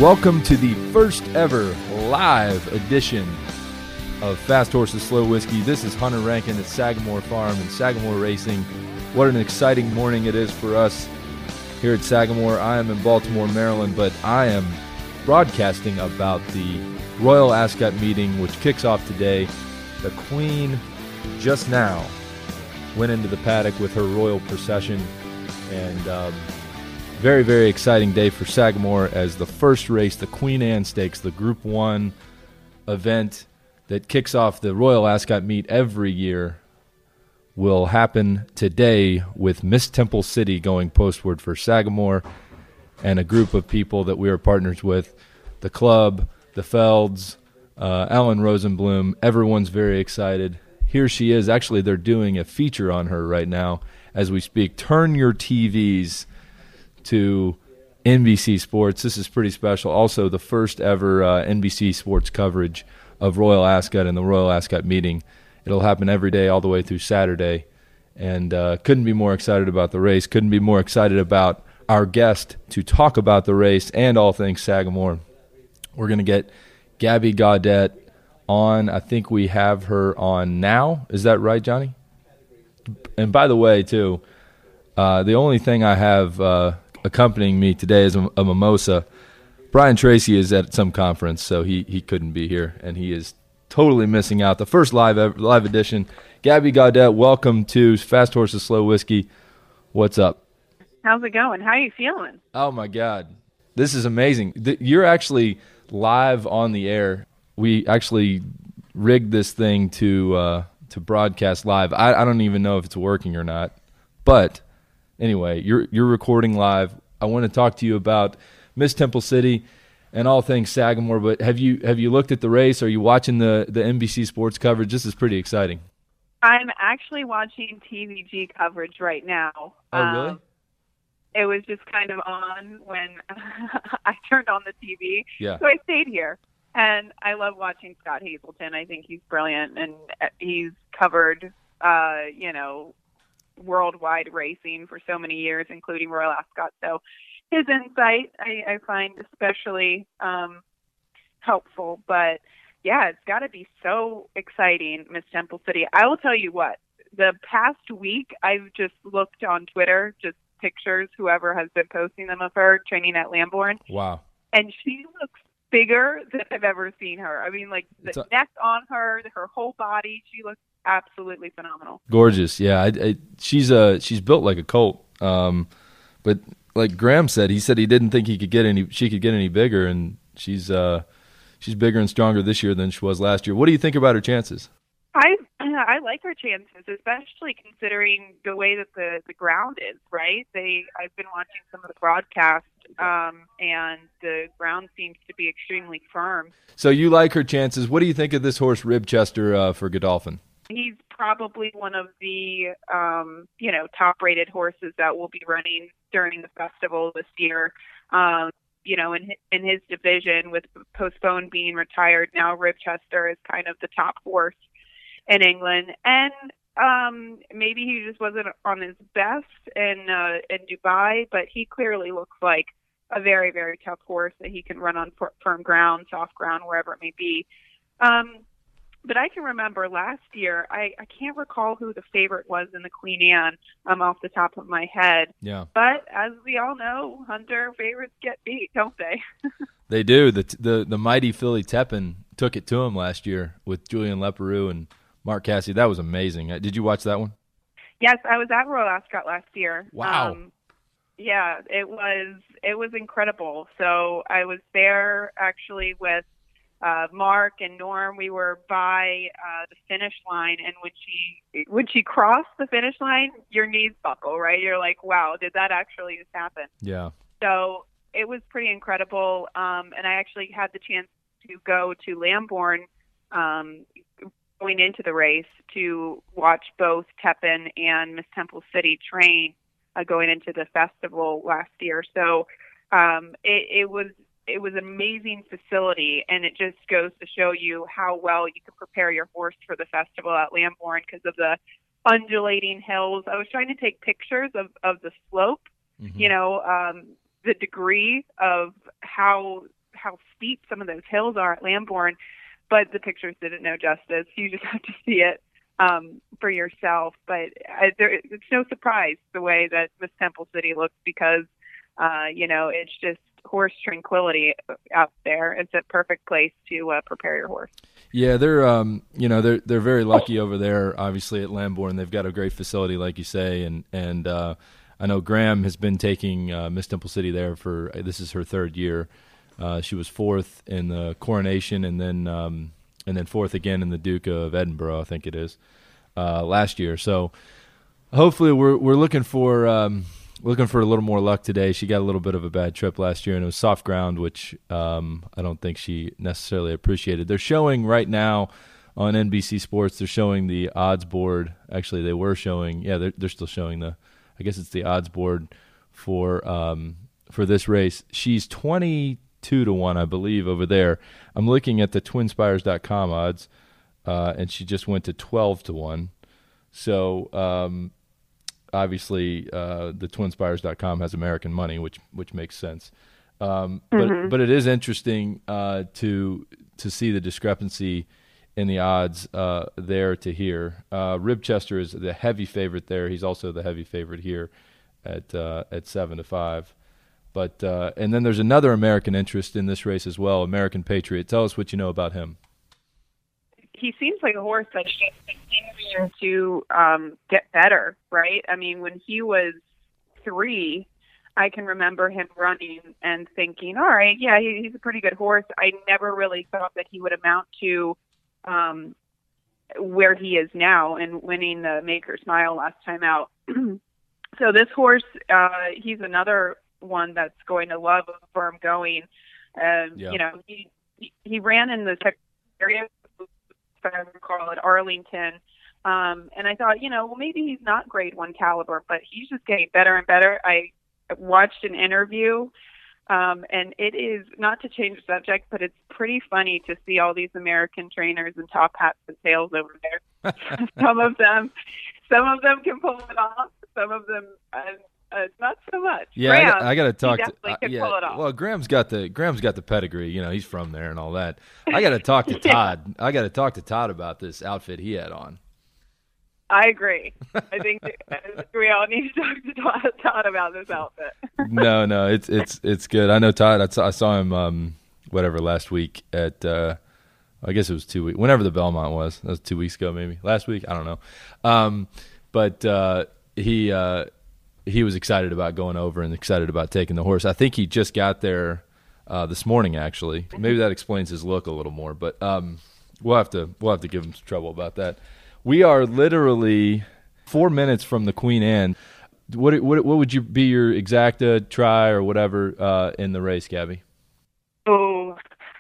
Welcome to the first ever live edition of Fast Horses Slow Whiskey. This is Hunter Rankin at Sagamore Farm and Sagamore Racing. What an exciting morning it is for us here at Sagamore. I am in Baltimore, Maryland, but I am broadcasting about the Royal Ascot meeting, which kicks off today. The Queen just now went into the paddock with her royal procession, and very, very exciting day for Sagamore as the first race, the Queen Anne Stakes, the Group 1 event that kicks off the Royal Ascot meet every year, will happen today with Miss Temple City going postward for Sagamore and a group of people that we are partners with, the club, the Felds, Alan Rosenblum. Everyone's very excited. Here she is. Actually, they're doing a feature on her right now as we speak. Turn your TVs to NBC Sports. This is pretty special. Also, the first ever NBC Sports coverage of Royal Ascot and the Royal Ascot meeting. It'll happen every day all the way through Saturday, and couldn't be more excited about the race. Couldn't be more excited about our guest to talk about the race and all things Sagamore. We're going to get Gabby Gaudet on. I think we have her on now. Is that right, Johnny? And by the way, too, the only thing I have accompanying me today is a mimosa. Brian Tracy is at some conference, so he couldn't be here, and he is totally missing out. The first live edition. Gabby Gaudet, welcome to Fast Horses Slow Whiskey. What's up? How's it going? How are you feeling? Oh, my God. This is amazing. You're actually live on the air. We actually rigged this thing to broadcast live. I don't even know if it's working or not, but anyway, you're recording live. I want to talk to you about Miss Temple City and all things Sagamore, but have you looked at the race? Are you watching the NBC Sports coverage? This is pretty exciting. I'm actually watching TVG coverage right now. Oh, really? It was just kind of on when I turned on the TV. Yeah. So I stayed here. And I love watching Scott Hazelton. I think he's brilliant, and he's covered, worldwide racing for so many years, including Royal Ascot. So his insight I find especially helpful. But yeah, it's got to be so exciting, Miss Temple City. I will tell you what, the past week I've just looked on Twitter, just pictures, whoever has been posting them of her training at Lambourn. Wow. And she looks bigger than I've ever seen her. I mean, like the neck on her whole body, she looks absolutely phenomenal. Gorgeous, yeah. She's built like a colt. But like Graham said, he didn't think she could get any bigger, and she's bigger and stronger this year than she was last year. What do you think about her chances? I like her chances, especially considering the way that the ground is, right? I've been watching some of the broadcasts, and the ground seems to be extremely firm. So you like her chances. What do you think of this horse, Ribchester, for Godolphin? He's probably one of the top-rated horses that will be running during the festival this year. In his division, with Postpone being retired, now Ribchester is kind of the top horse in England, and maybe he just wasn't on his best in Dubai, but he clearly looks like a very, very tough horse that he can run on firm ground, soft ground, wherever it may be. But I can remember last year, I can't recall who the favorite was in the Queen Anne off the top of my head. Yeah. But as we all know, Hunter, favorites get beat, don't they? They do. The mighty Philly Tepin took it to him last year with Julian Leparoux and Mark Cassidy. That was amazing. Did you watch that one? Yes, I was at Royal Ascot last year. Wow. Yeah, it was incredible. So I was there actually with Mark and Norm. We were by the finish line, and when she crossed the finish line, your knees buckle, right? You're like, wow, did that actually just happen? Yeah. So it was pretty incredible, and I actually had the chance to go to Lambourn going into the race to watch both Tepin and Miss Temple City train going into the festival last year. So it was an amazing facility, and it just goes to show you how well you can prepare your horse for the festival at Lambourn because of the undulating hills. I was trying to take pictures of the slope, the degree of how how steep some of those hills are at Lambourn, but the pictures didn't know justice. You just have to see it for yourself. But it's no surprise the way that Miss Temple City looks because, it's just horse tranquility out there. It's a perfect place to prepare your horse. Yeah, they're very lucky over there. Obviously at Lambourn, they've got a great facility, like you say, and I know Graham has been taking Miss Temple City there this is her third year. She was fourth in the Coronation, and then fourth again in the Duke of Edinburgh, I think it is, last year. So hopefully we're looking for a little more luck today. She got a little bit of a bad trip last year, and it was soft ground, which I don't think she necessarily appreciated. They're showing right now on NBC Sports, they're showing the odds board. Actually, they were showing, they're still showing I guess it's the odds board for this race. She's 22-1, I believe, over there. I'm looking at the twinspires.com odds, and she just went to 12-1. So obviously, the twinspires.com has American money, which makes sense. But it is interesting to see the discrepancy in the odds there to here. Ribchester is the heavy favorite there. He's also the heavy favorite here at 7-5. But and then there's another American interest in this race as well, American Patriot. Tell us what you know about him. He seems like a horse that's just continuing to get better, right? I mean, when he was 3, I can remember him running and thinking, all right, yeah, he's a pretty good horse. I never really thought that he would amount to where he is now and winning the Maker's Mile last time out. So this horse, he's another one that's going to love a firm going. He ran in the area, if I recall, at Arlington. And I thought, maybe he's not grade 1 caliber, but he's just getting better and better. I watched an interview, and it is, not to change the subject, but it's pretty funny to see all these American trainers in top hats and tails over there. Some of them can pull it off. Some of them not so much. Yeah, Graham, I got to talk. Can pull it off. Well, Graham's got the pedigree. He's from there and all that. I got to talk to Todd. I got to talk to Todd about this outfit he had on. I agree. I think we all need to talk to Todd about this outfit. No, it's good. I know Todd. I saw him last week at I guess it was 2 weeks. Whenever the Belmont was. That was 2 weeks ago, maybe last week. I don't know. But he was excited about going over and excited about taking the horse. I think he just got there this morning. Actually, maybe that explains his look a little more. But we'll have to give him some trouble about that. We are literally 4 minutes from the Queen Anne. What would you be your exacta try or whatever in the race, Gabby? Oh,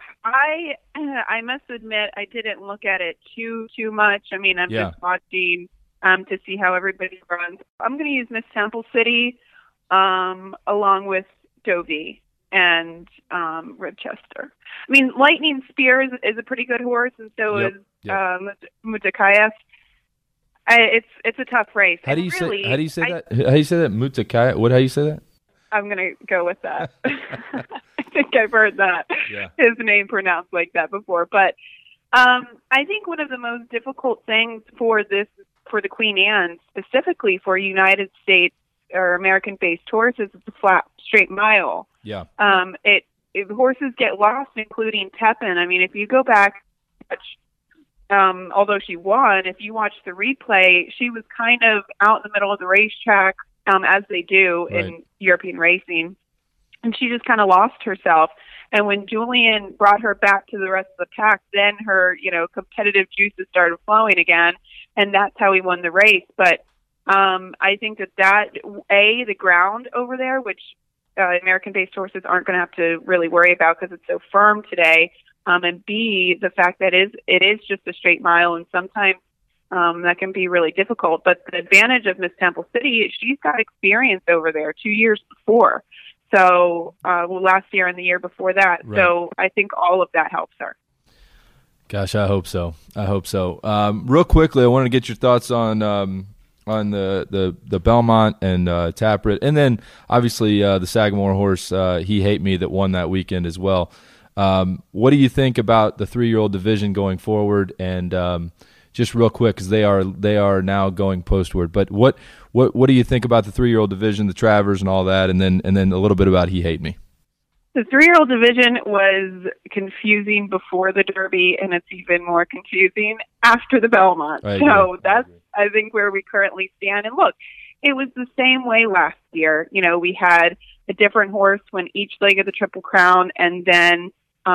I must admit I didn't look at it too much. I mean, I'm just watching to see how everybody runs. I'm going to use Miss Temple City along with Dovey and Ribchester. I mean, Lightning Spear is a pretty good horse, and so is Mutakayev. It's a tough race. How do you say that? How do you say that? Mutakayev. How do you say that? I'm going to go with that. I think I've heard his name pronounced like that before. But I think one of the most difficult things for the Queen Anne, specifically for United States or American-based horses, is the flat, straight mile. Yeah. If horses get lost, including Tepin. I mean, if you go back, although she won, if you watch the replay, she was kind of out in the middle of the racetrack, as they do in European racing, and she just kind of lost herself. And when Julian brought her back to the rest of the pack, then her, competitive juices started flowing again, and that's how he won the race. But I think that the ground over there, which American-based horses aren't going to have to really worry about because it's so firm today, and B, the fact that it is just a straight mile, and sometimes that can be really difficult. But the advantage of Miss Temple City, she's got experience over there 2 years before. So last year and the year before that. Right. So I think all of that helps her. Gosh, I hope so. Real quickly, I wanted to get your thoughts on the Belmont and Taprit, and then obviously the Sagamore horse, He Hate Me, that won that weekend as well. What do you think about the 3-year-old division going forward? And just real quick, because they are now going postward. But what do you think about the 3-year-old division, the Travers, and all that? And then a little bit about He Hate Me. The 3-year-old division was confusing before the Derby, and it's even more confusing after the Belmont. So that's, I think, where we currently stand. And look, it was the same way last year. You know, we had a different horse when each leg of the Triple Crown, and then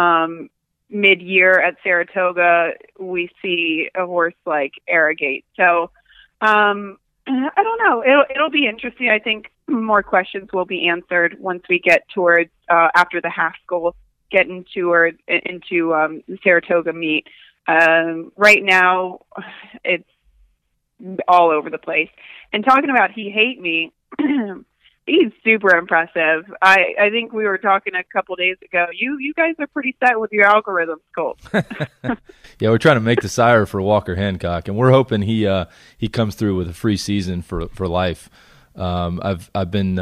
mid-year at Saratoga, we see a horse like Arrogate. So I don't know. It'll be interesting. I think more questions will be answered once we get towards after the Haskell get into the Saratoga meet. Right now, it's all over the place. And talking about He Hate Me, he's super impressive. I think we were talking a couple days ago. You guys are pretty set with your algorithms, Colt. Yeah, we're trying to make the sire for Walker Hancock, and we're hoping he comes through with a free season for life. I've been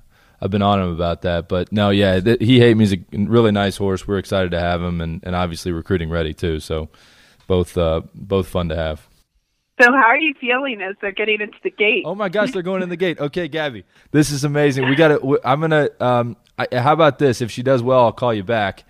on him about that, but no, yeah, He Hate Me is a really nice horse. We're excited to have him, and obviously recruiting ready too. So both fun to have. So how are you feeling as they're getting into the gate? Oh my gosh, they're going in the gate. Okay, Gabby, this is amazing. We got to. I'm gonna. How about this? If she does well, I'll call you back.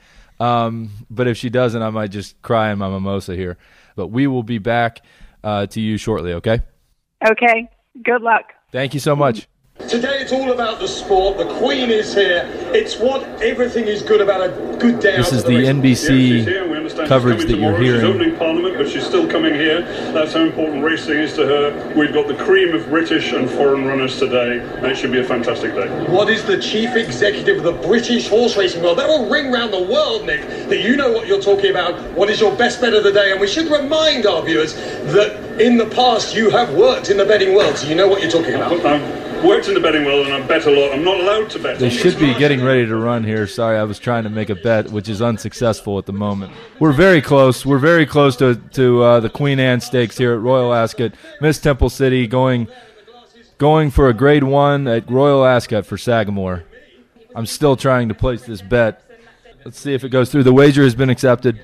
But if she doesn't, I might just cry in my mimosa here. But we will be back to you shortly. Okay. Okay. Good luck. Thank you so much. Today it's all about the sport. The Queen is here. It's what everything is good about a good day. This is the NBC coverage that you're hearing. She's opening Parliament, but she's still coming here. That's how important racing is to her. We've got the cream of British and foreign runners today, and it should be a fantastic day. What is the chief executive of the British horse racing world? That will ring round the world, Nick, that you know what you're talking about. What is your best bet of the day? And we should remind our viewers that in the past you have worked in the betting world, so you know what you're talking about. I've worked in the betting world and I bet a lot. I'm not allowed to bet. They should be getting ready to run here. Sorry, I was trying to make a bet, which is unsuccessful at the moment. We're very close. We're very close to the Queen Anne Stakes here at Royal Ascot. Miss Temple City going for a grade 1 at Royal Ascot for Sagamore. I'm still trying to place this bet. Let's see if it goes through. The wager has been accepted.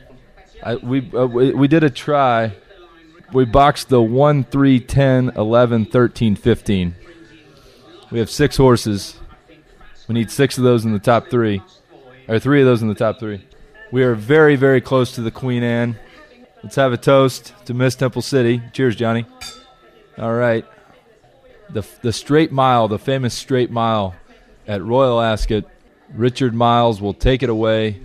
We did a try. We boxed the 1, 3, 10, 11, 13, 15. We have 6 horses. We need 6 of those in the top 3, or 3 of those in the top 3. We are very, very close to the Queen Anne. Let's have a toast to Miss Temple City. Cheers, Johnny. All right. The straight mile, the famous straight mile at Royal Ascot. Richard Miles will take it away,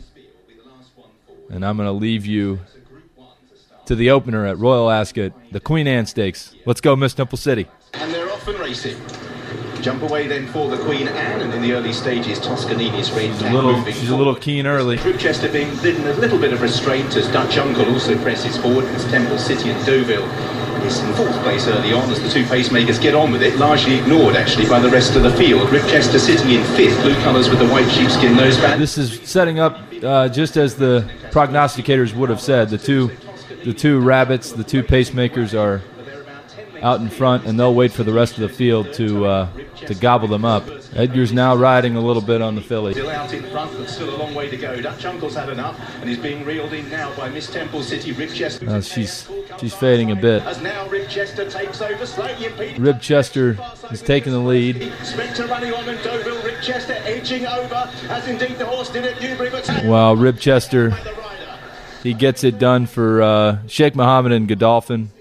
and I'm going to leave you to the opener at Royal Ascot, the Queen Anne Stakes. Let's go, Miss Temple City. And they're off and racing. Jump away then for the Queen Anne, and in the early stages, Toscanini's Red Cat She's a little keen early. Ribchester being ridden a little bit of restraint as Dutch Uncle also presses forward as Temple City and Deauville is in 4th place early on as the 2 pacemakers get on with it, largely ignored actually by the rest of the field. Ribchester sitting in 5th, blue colours with the white sheepskin noseband. This is setting up just as the prognosticators would have said. The two rabbits, the 2 pacemakers are out in front, and they'll wait for the rest of the field to gobble them up. Edgar's now riding a little bit on the filly. Still out in front, but still a long way to go. Dutch Uncle's had enough, and is being reeled in now by Miss Temple City. Ribchester. She's fading a bit. As now Ribchester takes over, slightly impeded. Ribchester is taking the lead. Spectre running on, and Deauville. Ribchester edging over, as indeed the horse did at Newbury. Wow, Ribchester, he gets it done for Sheikh Mohammed and Godolphin.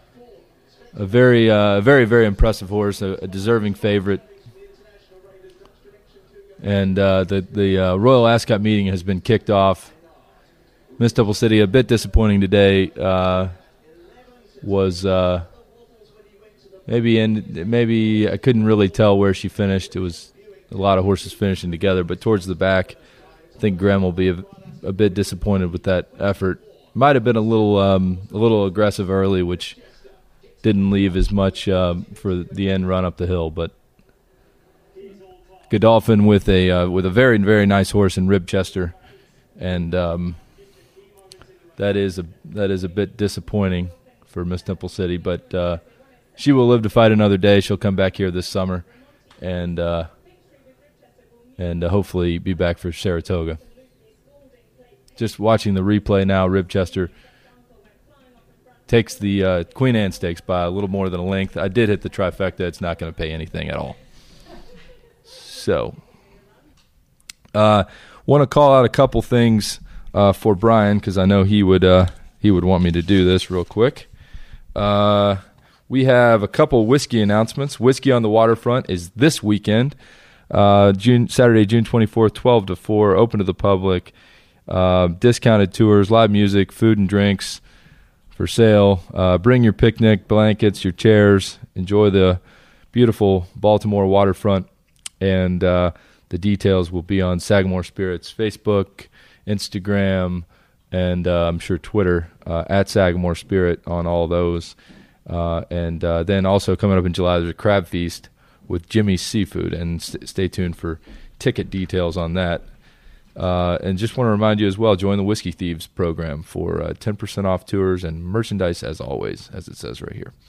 A very, very impressive horse, a deserving favorite. And the Royal Ascot meeting has been kicked off. Miss Temple City, a bit disappointing today, was maybe I couldn't really tell where she finished. It was a lot of horses finishing together, but towards the back, I think Graham will be a bit disappointed with that effort. Might have been a little aggressive early, which didn't leave as much for the end run up the hill, but Godolphin with a very, very nice horse in Ribchester, and that is a bit disappointing for Miss Temple City, but she will live to fight another day. She'll come back here this summer, and hopefully be back for Saratoga. just watching the replay now, Ribchester takes the Queen Anne Stakes by a little more than a length. I did hit the trifecta. It's not going to pay anything at all. So, want to call out a couple things for Brian because I know he would want me to do this real quick. We have a couple whiskey announcements. Whiskey on the Waterfront is this weekend, Saturday, June 24th, 12 to 4, open to the public. Discounted tours, live music, food and drinks for sale. Bring your picnic blankets, your chairs. Enjoy the beautiful Baltimore waterfront. And the details will be on Sagamore Spirits Facebook, Instagram, and I'm sure Twitter, at Sagamore Spirit on all those. And then also coming up in July, there's a crab feast with Jimmy's Seafood. And stay tuned for ticket details on that. And just want to remind you as well, join the Whiskey Thieves program for 10% off tours and merchandise as always, as it says right here.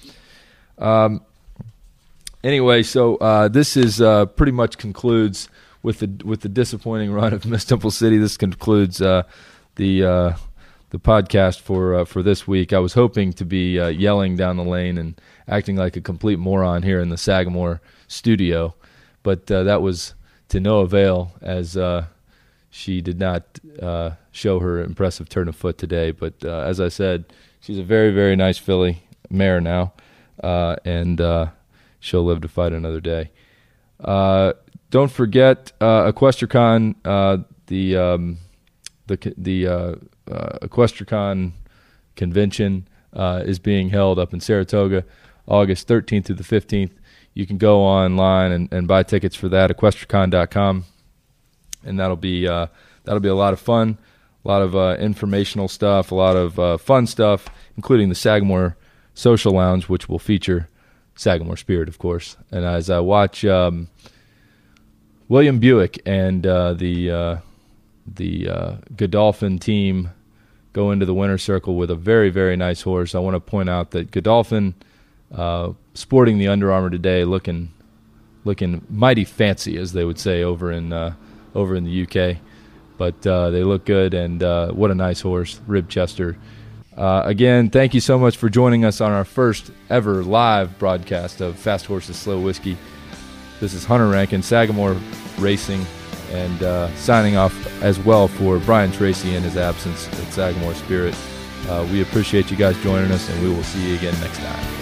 Anyway, so this is pretty much concludes with the disappointing run of Miss Temple City. This concludes the podcast for this week. I was hoping to be yelling down the lane and acting like a complete moron here in the Sagamore studio, but that was to no avail as she did not show her impressive turn of foot today. But as I said, she's a very, very nice filly mare now, and she'll live to fight another day. Don't forget EquestriaCon, the EquestriaCon convention is being held up in Saratoga, August 13th through the 15th. You can go online and buy tickets for that, equestriacon.com. And that'll be a lot of fun, a lot of informational stuff, a lot of fun stuff, including the Sagamore Social Lounge, which will feature Sagamore Spirit, of course. And as I watch William Buick and the Godolphin team go into the winner's circle with a very, very nice horse, I want to point out that Godolphin, sporting the Under Armour today, looking mighty fancy, as they would say over in the UK, but they look good, and what a nice horse, Ribchester. Again, thank you so much for joining us on our first ever live broadcast of Fast Horses Slow Whiskey. This is Hunter Rankin, Sagamore Racing, and signing off as well for Brian Tracy in his absence at Sagamore Spirit. We appreciate you guys joining us, and we will see you again next time.